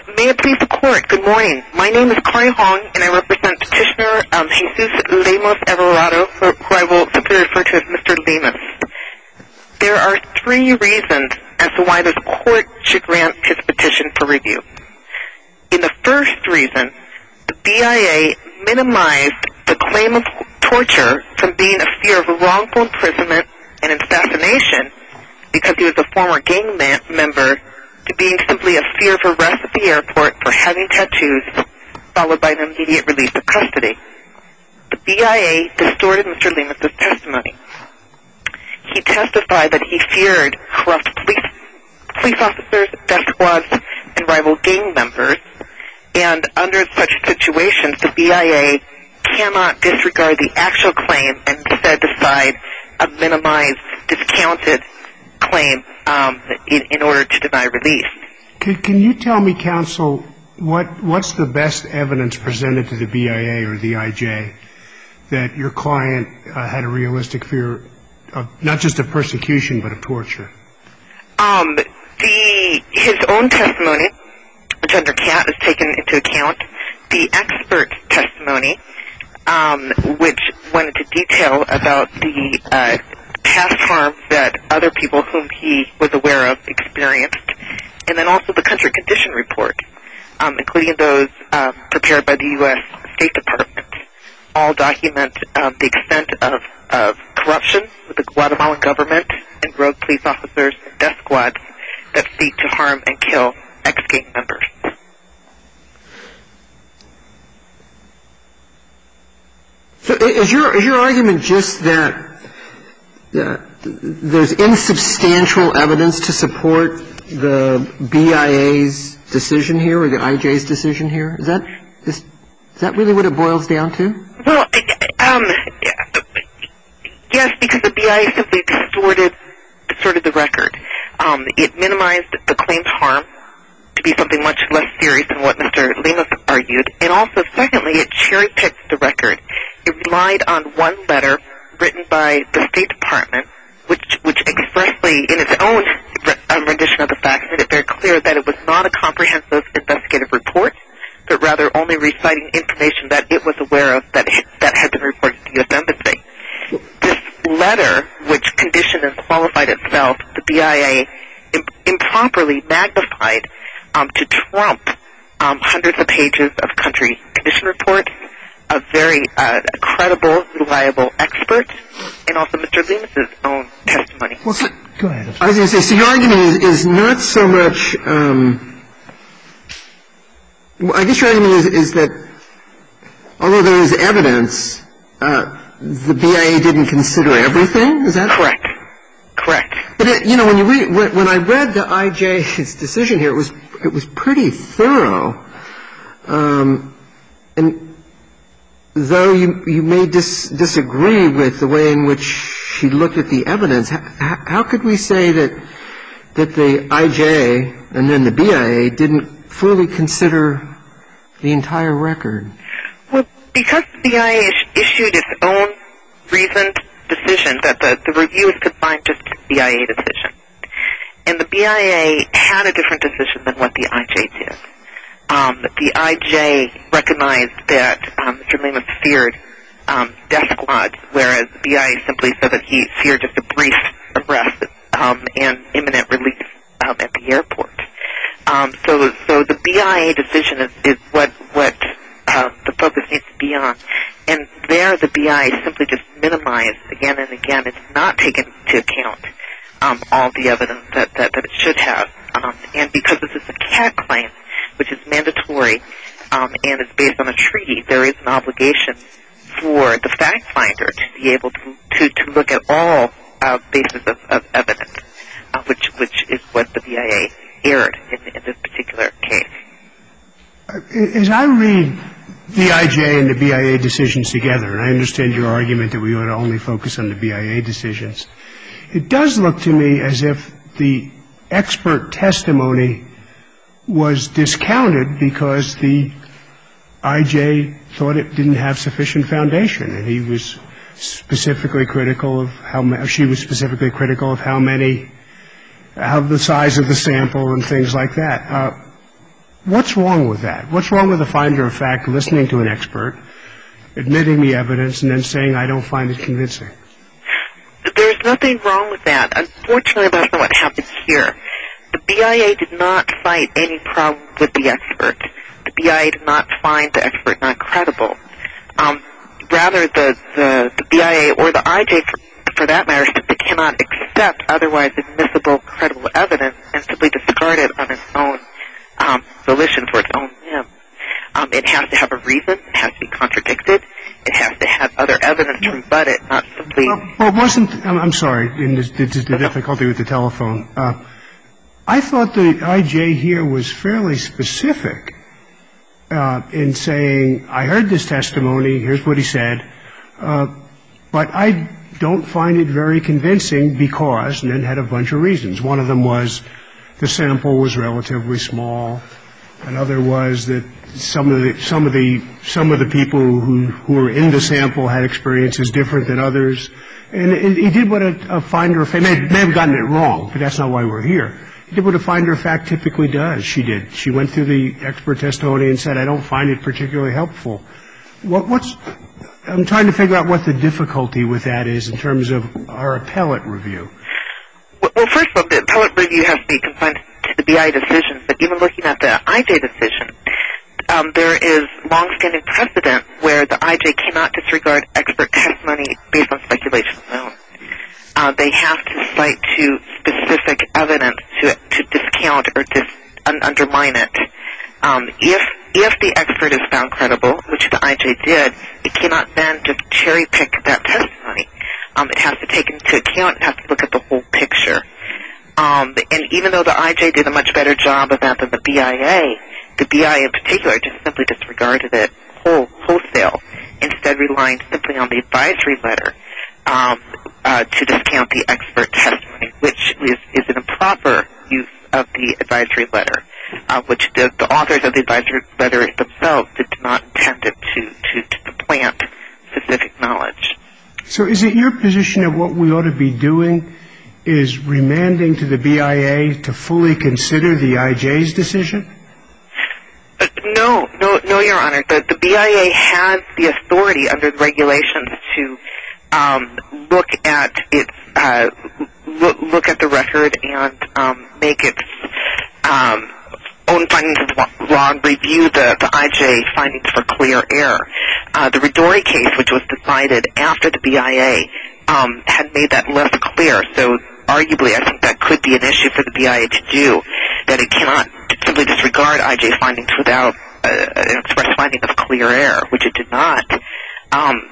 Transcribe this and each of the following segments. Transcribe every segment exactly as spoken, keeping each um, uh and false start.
May it please the Court, good morning. My name is Kari Hong, and I represent Petitioner um, Jesus Lemus Everado, who I will simply refer to as Mister Lemus. There are three reasons as to why this Court should grant his petition for review. In the first reason, the B I A minimized the claim of torture from being a fear of wrongful imprisonment and assassination because he was a former gang man- member to being simply a fear of arrest at the airport for having tattoos, followed by an immediate release of custody. The B I A distorted Mister Lemus' testimony. He testified that he feared corrupt police, police officers, death squads, and rival gang members, and under such situations, the B I A cannot disregard the actual claim and instead decide a minimized, discounted claim um, in, in order to deny release. Can, can you tell me, counsel, what what's the best evidence presented to the B I A or the I J that your client uh, had a realistic fear of not just of persecution but of torture? Um, the his own testimony, which under CAT is taken into account, the expert testimony, um, which went into detail about the uh, past harm that other people whom he was aware of experienced, and then also the country condition report, um, including those um, prepared by the U S State Department, all document um, the extent of, of corruption with the Guatemalan government and rogue police officers and death squads that seek to harm and kill ex-gang members. So is your is your argument just that uh, there's insubstantial evidence to support the B I A's decision here or the I J's decision here? Is that is, is that really what it boils down to? Well, um, yes, because the B I A simply distorted distorted the record. Um, it minimized the claimed harm to be something much less serious than what Mister Lemus argued, and also, secondly, it cherry-picked the record. It relied on one letter written by the State Department, which which expressly, in its own um, rendition of the facts, made it very clear that it was not a comprehensive investigative report, but rather only reciting information that it was aware of that that had been reported to the U S Embassy. This letter, which conditioned and qualified itself, the B I A imp- improperly magnified um, to trump um, hundreds of pages of country condition reports, a very uh, credible, reliable expert, and also Mister Lemus' own testimony. Well, so, go ahead. I was going to say, so your argument is, is not so much, um, well, I guess your argument is, is that although there is evidence, uh, the B I A didn't consider everything? Is that correct? Correct. But it, you know, when you read, when, when I read the I J's decision here, it was it was pretty thorough, um, and though you you may dis, disagree with the way in which she looked at the evidence, how, how could we say that that the I J and then the B I A didn't fully consider the entire record? Well, because the B I A is, issued its own reasoned decision that the, the review is confined just to the B I A decision. And the B I A had a different decision than what the I J did. Um, the I J recognized that um, Mister Lemus feared um, death squads, whereas the B I A simply said that he feared just a brief arrest um, and imminent release um, at the airport. Um, so, so the B I A decision is, is what what uh, the focus needs to be on. And there, the B I A simply just minimized again and again. It's not taken into account um, all the evidence that, that, that it should have. Um, and because this is a CAT claim, which is mandatory um, and is based on a treaty, there is an obligation for the fact finder to be able to to, to look at all uh, bases of, of evidence, uh, which which is what the B I A erred in, in this particular case. As I read the I J and the B I A decisions together, and I understand your argument that we ought to only focus on the B I A decisions, it does look to me as if the expert testimony was discounted because the I J thought it didn't have sufficient foundation, and he was specifically critical of how she was specifically critical of how many, how the size of the sample and things like that. Uh, what's wrong with that? What's wrong with a finder of fact listening to an expert, admitting the evidence, and then saying, I don't find it convincing? There's nothing wrong with that. Unfortunately, that's not what happened here. The B I A did not cite any problem with the expert. The B I A did not find the expert not credible. Um, rather, the, the, the B I A or the I J, for, for that matter, simply cannot accept otherwise admissible credible evidence and simply discard it on its own um, volition for its own whim. Um, it has to have a reason. It has to be contradicted. It has to have other evidence to rebut it, not simply... Well, well wasn't... I'm, I'm sorry, in this, this, the difficulty with the telephone. Uh, I thought the I J here was fairly specific uh, in saying, I heard this testimony, here's what he said, uh, but I don't find it very convincing because, and then had a bunch of reasons. One of them was the sample was relatively small. Another was that some of the some of the some of the people who who were in the sample had experiences different than others, and it, he did what a, a finder of fact may, may have gotten it wrong, but that's not why we're here. He did what a finder of fact typically does. She did. She went through the expert testimony and said, "I don't find it particularly helpful." What, what's I'm trying to figure out what the difficulty with that is in terms of our appellate review. Well, first of all, the appellate review has to be confined to the B I A decision, but even looking at the I J decision, um, there is long-standing precedent where the I J cannot disregard expert testimony based on speculation alone. Uh, they have to cite to specific evidence to to discount or dis, un, undermine it. Um, if if the expert is found credible, which the I J did, it cannot then just cherry-pick that testimony. Um, it has to take into account, it has to look at the whole picture. Um, and even though the I J did a much better job of that than the B I A, the B I A in particular just simply disregarded it whole, wholesale, instead relying simply on the advisory letter um, uh, to discount the expert testimony, which is, is an improper use of the advisory letter, uh, which the, the authors of the advisory letter themselves did not intend it to, to, to supplant specific knowledge. So is it your position that what we ought to be doing is remanding to the B I A to fully consider the I J's decision? Uh, no, no, no, Your Honor. The, the B I A has the authority under the regulations to um, look at its uh, look, look at the record and um, make its um, own findings of law and review the, the I J findings for clear error. Uh, the Rodori case, which was decided after the B I A, um, had made that less clear. So arguably, I think that could be an issue for the B I A to do, that it cannot simply disregard I J findings without uh, an express finding of clear error, which it did not. Um,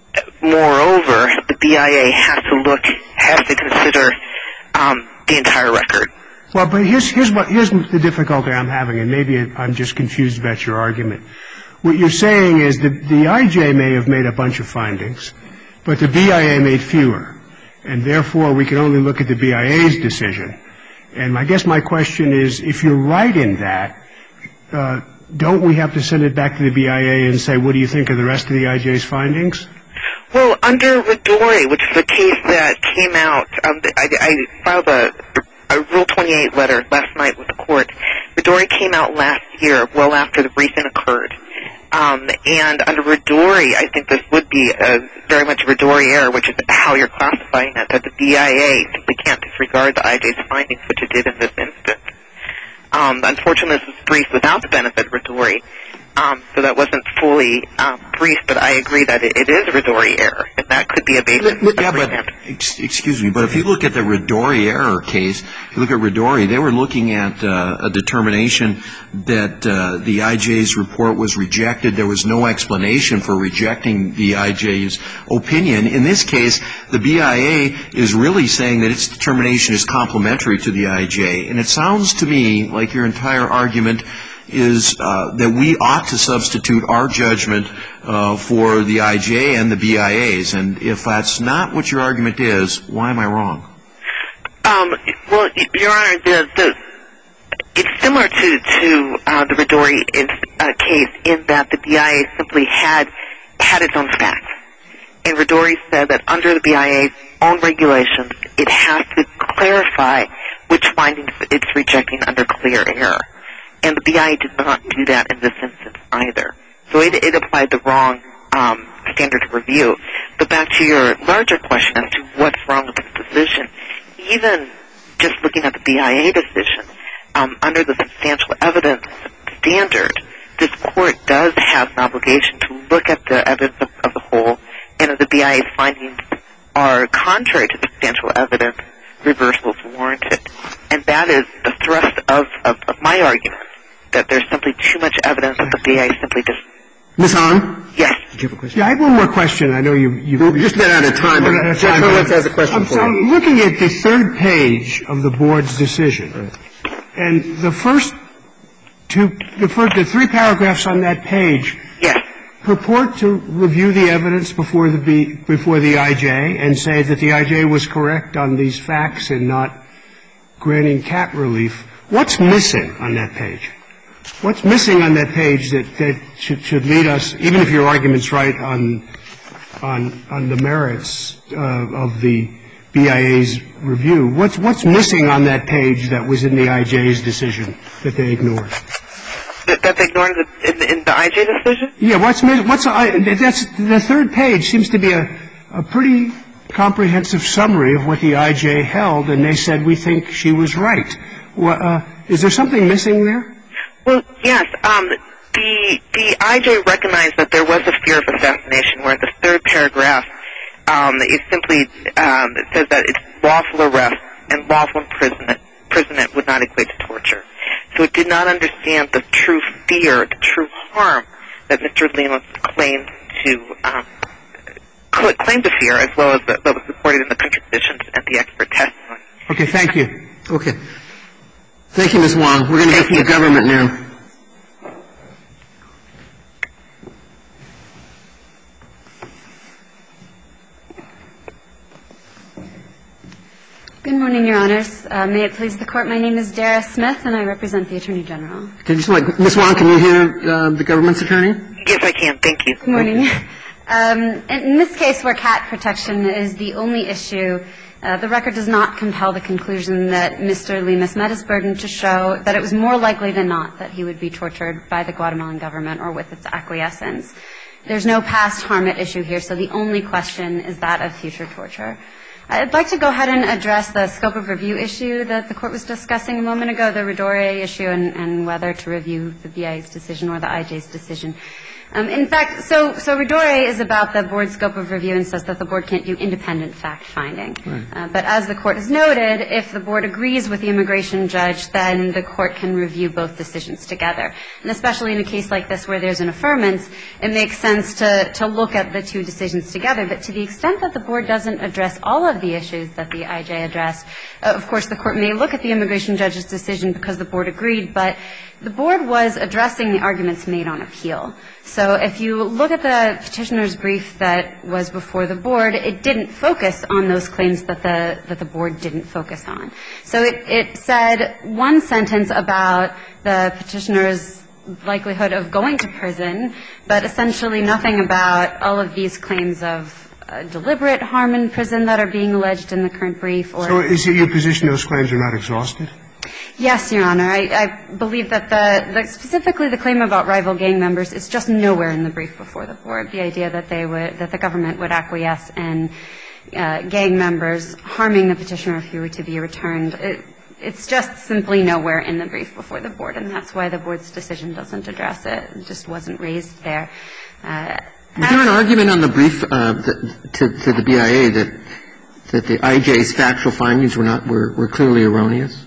moreover, the B I A has to look, has to consider um, the entire record. Well, but here's, here's, what, here's the difficulty I'm having, and maybe I'm just confused about your argument. What you're saying is that the I J may have made a bunch of findings, but the B I A made fewer, and therefore we can only look at the B I A's decision. And I guess my question is, if you're right in that, uh, don't we have to send it back to the B I A and say, what do you think of the rest of the I J's findings? Well, under Rodori, which is a case that came out, um, I, I filed a, a Rule twenty-eight letter last night with the court. Rodori came out last year, well after the briefing occurred. Um, and under Rodori, I think this would be a very much a Rodori error, which is how you're classifying it, that the B I A simply can't disregard the I J's findings, which it did in this instance. Um, unfortunately, this was briefed without the benefit of Rodori, um, so that wasn't fully um, briefed, but I agree that it, it is a Rodori error, and that could be a basis of Yeah, but, ex- excuse me, but if you look at the Rodori error case, if you look at Rodori, they were looking at uh, a determination that uh, the I J's report was rejected. There was no explanation for rejecting the I J's opinion. In this case, the B I A is really saying that its determination is complementary to the I J, and it sounds to me like your entire argument is uh, that we ought to substitute our judgment uh, for the I J and the B I A's. And if that's not what your argument is, why am I wrong? Um, well, Your Honor, the, the, it's similar to, to uh, the Rodori in, uh, case in that the B I A simply had had its own facts. And Rodori said that under the B I A's own regulations, it has to clarify which findings it's rejecting under clear error. And the B I A did not do that in this instance either. So it, it applied the wrong um, standard of review. But back to your larger question as to what's wrong with this decision, even just looking at the B I A decision, um, under the substantial evidence standard, this court does have an obligation to look at the evidence of, of the whole, and if the B I A's findings are contrary to substantial evidence, reversal is warranted. And that is the thrust of, of, of my argument, that there's simply too much evidence that the B I A simply just... Miz Hahn? Yes. Did you have a question? Yeah, I have one more question. I know you... you We're just about out of time. We're out of Judge time. Hurwitz has a question I'm, for so you. I'm looking at the third page of the board's decision. Right. And the first two, the first, the three paragraphs on that page Yes. purport to review the evidence before the B, before the I J and say that the I J was correct on these facts and not granting cat relief. What's missing on that page? What's missing on that page that, that should, should lead us, even if your argument's right on, on, on the merits uh, of the B I A's review, what's, what's missing on that page that was in the I J's decision that they ignored? That, that they ignored the, in, in the I J decision? Yeah, what's, what's, uh, that's, the third page seems to be a, a pretty comprehensive summary of what the I J held, and they said we think she was right. Well, uh, is there something missing there? Well, yes. Um, the the I J recognized that there was a fear of assassination, where in the third paragraph um, it simply um, it says that it's lawful arrest and lawful imprisonment, imprisonment would not equate to torture. So it did not understand the true fear, the true harm that Mister Lemus claimed to um, claimed to fear, as well as the, that was reported in the contradictions and the expert testimony. Okay, thank you. Okay. Thank you, Miz Wong. We're going to go from the government now. Good morning, Your Honors. Uh, may it please the Court, my name is Dara Smith, and I represent the Attorney General. Can you just like, Miz Wong, can you hear uh, the government's attorney? Yes, I can. Thank you. Good morning. Um, in this case, where cat protection is the only issue, uh, the record does not compel the conclusion that Mister Lemus met his burden to show that it was more likely than not that he would be tortured by the Guatemalan government or with its acquiescence. There's no past harm at issue here, so the only question is that of future torture. I'd like to go ahead and address the scope of review issue that the Court was discussing a moment ago, the Redore issue, and, and whether to review the B I A's decision or the I J's decision. Um, in fact, so, so Redore is about the Board's scope of review and says that the Board can't do independent fact-finding. Right. Uh, but as the Court has noted, if the Board agrees with the immigration judge, then the Court can review both decisions together. And especially in a case like this where there's an affirmance, it makes sense to, to look at the two decisions together. But to the extent that the Board doesn't address all of the issues that the I J addressed, uh, of course, the Court may look at the immigration judge's decision because the Board agreed, but the Board was addressing the arguments made on appeal. So if you look at the petitioner's brief that was before the Board, it didn't focus on those claims that the that the Board didn't focus on. So it, it said one sentence about the petitioner's likelihood of going to prison, but essentially nothing about all of these claims of uh, deliberate harm in prison that are being alleged in the current brief. Or so is it your position those claims are not exhausted? Yes, Your Honor. I, I believe that the, the specifically the claim about rival gang members is just nowhere in the brief before the Board. The idea that they would that the government would acquiesce in uh, gang members harming the petitioner if he were to be returned, it, it's just simply nowhere in the brief before the Board, and that's why the Board's decision doesn't address it. It just wasn't raised there. Uh, Was there an argument on the brief uh, that, to, to the B I A that that the I J's factual findings were not were, were clearly erroneous?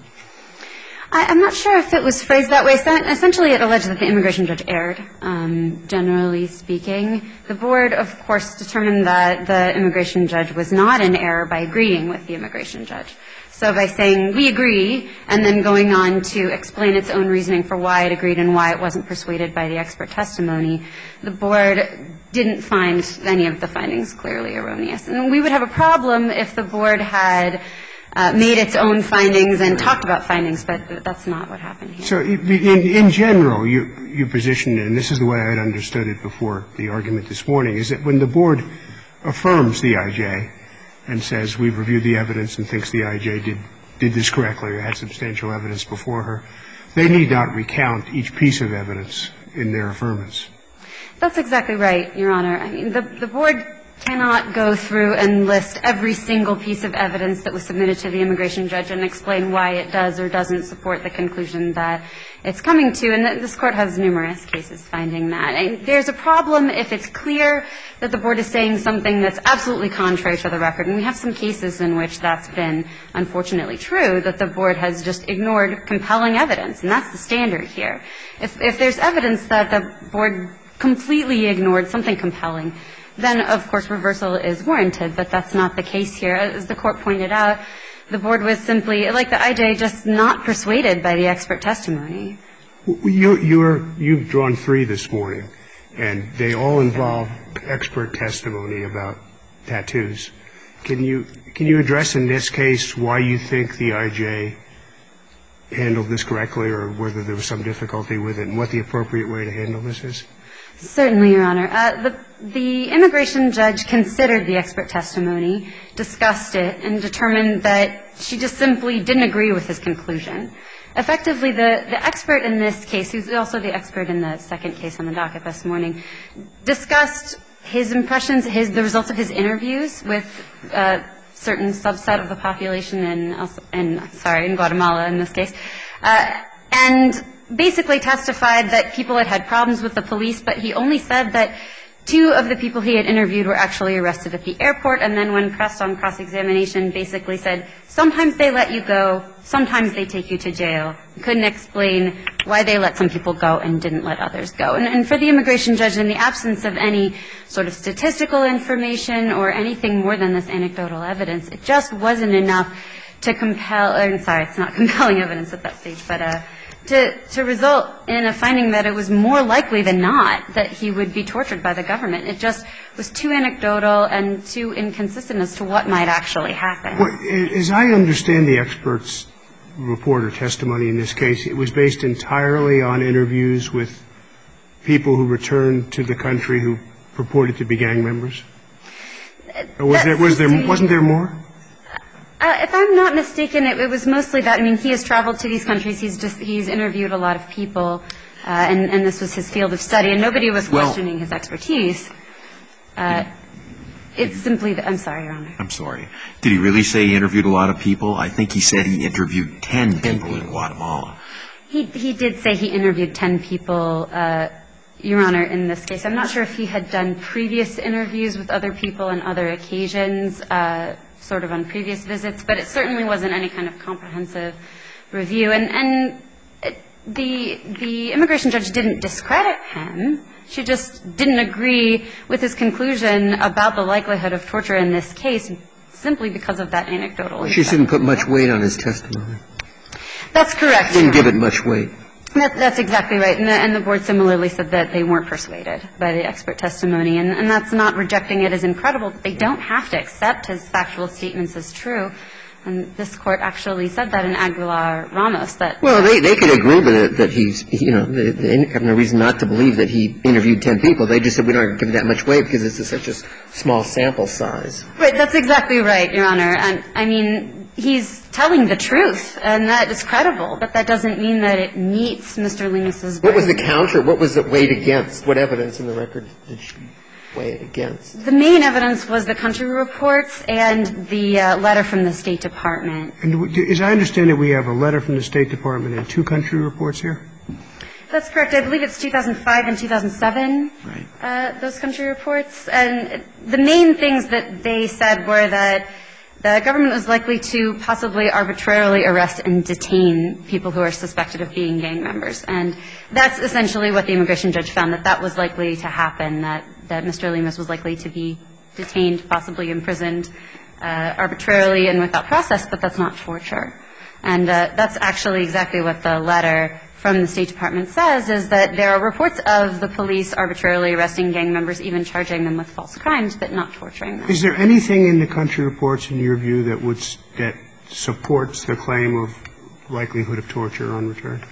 I, I'm not sure if it was phrased that way. Essentially, it alleged that the immigration judge erred, um, generally speaking. The Board, of course, determined that the immigration judge was not in error by agreeing with the immigration judge. So by saying, we agree, and then going on to explain its own reasoning for why it agreed and why it wasn't persuaded by the expert testimony, the Board didn't find any of the findings clearly erroneous. And we would have a problem if the Board had Uh, made its own findings and talked about findings, but that's not what happened here. So in, in general, your, your position, and this is the way I had understood it before the argument this morning, is that when the Board affirms the I J and says we've reviewed the evidence and thinks the I J did, did this correctly or had substantial evidence before her, they need not recount each piece of evidence in their affirmance. That's exactly right, Your Honor. I mean, the, the board cannot go through and list every single piece of evidence that was submitted to the immigration judge and explain why it does or doesn't support the conclusion that it's coming to. And this Court has numerous cases finding that. And there's a problem if it's clear that the board is saying something that's absolutely contrary to the record. And we have some cases in which that's been unfortunately true, that the board has just ignored compelling evidence. And that's the standard here. If, if there's evidence that the board completely ignored something compelling, then, of course, reversal is warranted, but that's not the case here. As the Court pointed out, the board was simply, like the I J, just not persuaded by the expert testimony. You, you're, you've drawn three this morning, and they all involve expert testimony about tattoos. Can you, can you address in this case why you think the I J handled this correctly or whether there was some difficulty with it and what the appropriate way to handle this is? Certainly, Your Honor. Uh, the, the immigration judge considered the expert testimony, discussed it, and determined that she just simply didn't agree with his conclusion. Effectively, the, the expert in this case, who's also the expert in the second case on the docket this morning, discussed his impressions, his, the results of his interviews with a certain subset of the population in, in sorry, in Guatemala in this case, uh, and basically testified that people had had problems with the police, but he only said that two of the people he had interviewed were actually arrested at the airport, and then when pressed on cross-examination, basically said, sometimes they let you go, sometimes they take you to jail. Couldn't explain why they let some people go and didn't let others go. And, and for the immigration judge, in the absence of any sort of statistical information or anything more than this anecdotal evidence, it just wasn't enough to compel, or, sorry, it's not compelling evidence at that stage, but uh, to, to result in a finding that it was more likely than not that he would be tortured by the government. It just was too anecdotal and too inconsistent as to what might actually happen. Well, as I understand the expert's report or testimony in this case, it was based entirely on interviews with people who returned to the country who purported to be gang members? Or was there, was there, wasn't there more? Uh, if I'm not mistaken, it, it was mostly that. I mean, he has traveled to these countries. He's just he's interviewed a lot of people, uh, and, and this was his field of study. And nobody was questioning well, his expertise. Uh, it's simply that, I'm sorry, Your Honor. I'm sorry. Did he really say he interviewed a lot of people? I think he said he interviewed ten people in Guatemala. He he did say he interviewed ten people, uh, Your Honor, in this case. I'm not sure if he had done previous interviews with other people on other occasions, uh, sort of on previous visits, but it certainly wasn't any kind of comprehensive review. And, and it, the, the immigration judge didn't discredit him. She just didn't agree with his conclusion about the likelihood of torture in this case simply because of that anecdotal. She didn't put much weight on his testimony. That's correct. Didn't give it much weight. That, that's exactly right. And the, and the board similarly said that they weren't persuaded by the expert testimony. And, and that's not rejecting it as incredible. They don't have to accept his factual statements as true. And this Court actually said that in Aguilar-Ramos. That well, they, they could agree with it that he's, you know, they, they have no reason not to believe that he interviewed ten people. They just said we don't give it that much weight because it's such a small sample size. Right. That's exactly right, Your Honor. And, I mean, he's telling the truth, and that is credible, but that doesn't mean that it meets Mister Lemus's burden. What was the counter? What was it weighed against? What evidence in the record did she weigh it against? The main evidence was the country reports and the uh, letter from the State Department. And as I understand it, we have a letter from the State Department and two country reports here? That's correct. I believe it's two thousand five and two thousand seven, right. uh, those country reports. And the main things that they said were that the government was likely to possibly arbitrarily arrest and detain people who are suspected of being gang members. And that's essentially what the immigration judge found, that that was likely to happen, that, that Mister Lemus was likely to be detained, possibly imprisoned uh, arbitrarily and without process, but that's not torture. And uh, that's actually exactly what the letter from the State Department says, is that there are reports of the police arbitrarily arresting gang members, even charging them with false crimes, but not torturing them. Is there anything in the country reports, in your view, that would that supports the claim of likelihood of torture on return?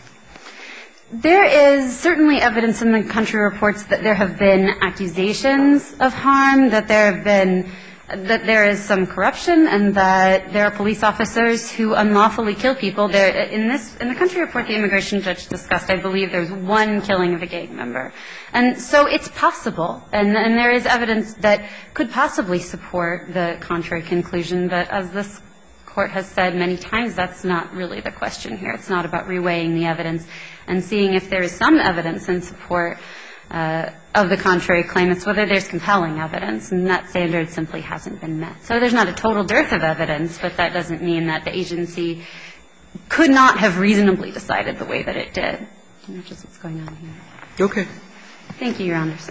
There is certainly evidence in the country reports that there have been accusations of harm, that there have been that there is some corruption and that there are police officers who unlawfully kill people. There, in this, in the country report the immigration judge discussed, I believe there was one killing of a gang member. And so it's possible, and, and there is evidence that could possibly support the contrary conclusion, but as this Court has said many times, that's not really the question here. It's not about reweighing the evidence and seeing if there is some evidence in support uh, of the contrary claim. It's whether there's compelling evidence, and that standard simply hasn't been met. So there's not a total dearth of evidence, but that doesn't mean that the agency could not have reasonably decided the way that it did, which is what's going on here. Okay. Thank you, Your Honors.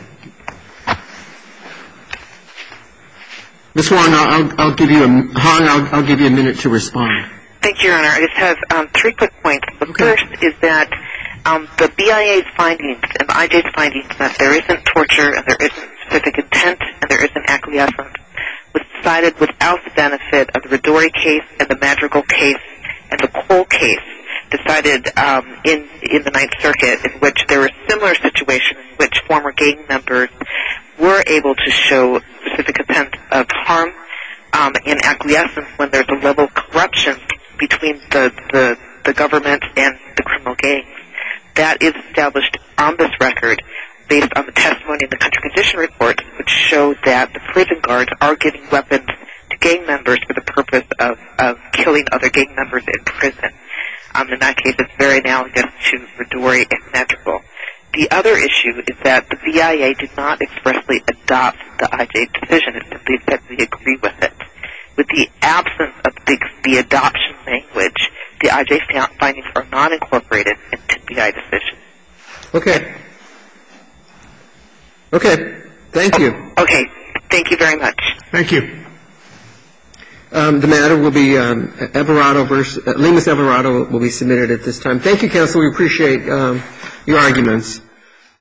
Miz Wong, I'll, I'll give you a, Hong, I'll, I'll give you a minute to respond. Thank you, Your Honor. I just have um, three quick points. The Okay. first is that um, the B I A's findings and the I J's findings that there isn't torture and there isn't specific intent and there isn't acquiescence was decided without the benefit of the Rodori case and the Madrigal case and the Cole case decided um, in in the Ninth Circuit, in which there were similar situations in which former gang members were able to show specific intent of harm um, and acquiescence when there's a level of corruption between the, the, the government and the criminal gangs. That is established on this record based on the testimony in the country condition report, which show that the prison guards are giving weapons to gang members for the purpose of, of killing other gang members in prison. Um, in that case, it's very analogous to Rodori and Madrigal. The other issue is that the B I A did not expressly adopt the I J's decision. It simply said we agree with it. With the absence of the, the adoption language, the I J's findings are not incorporated into the B I A decision. Okay. Okay. Thank you. Okay. Thank you very much. Thank you. Um, the matter will be um, Everardo versus uh, Lemus Everardo will be submitted at this time. Thank you, counsel. We appreciate um, your arguments.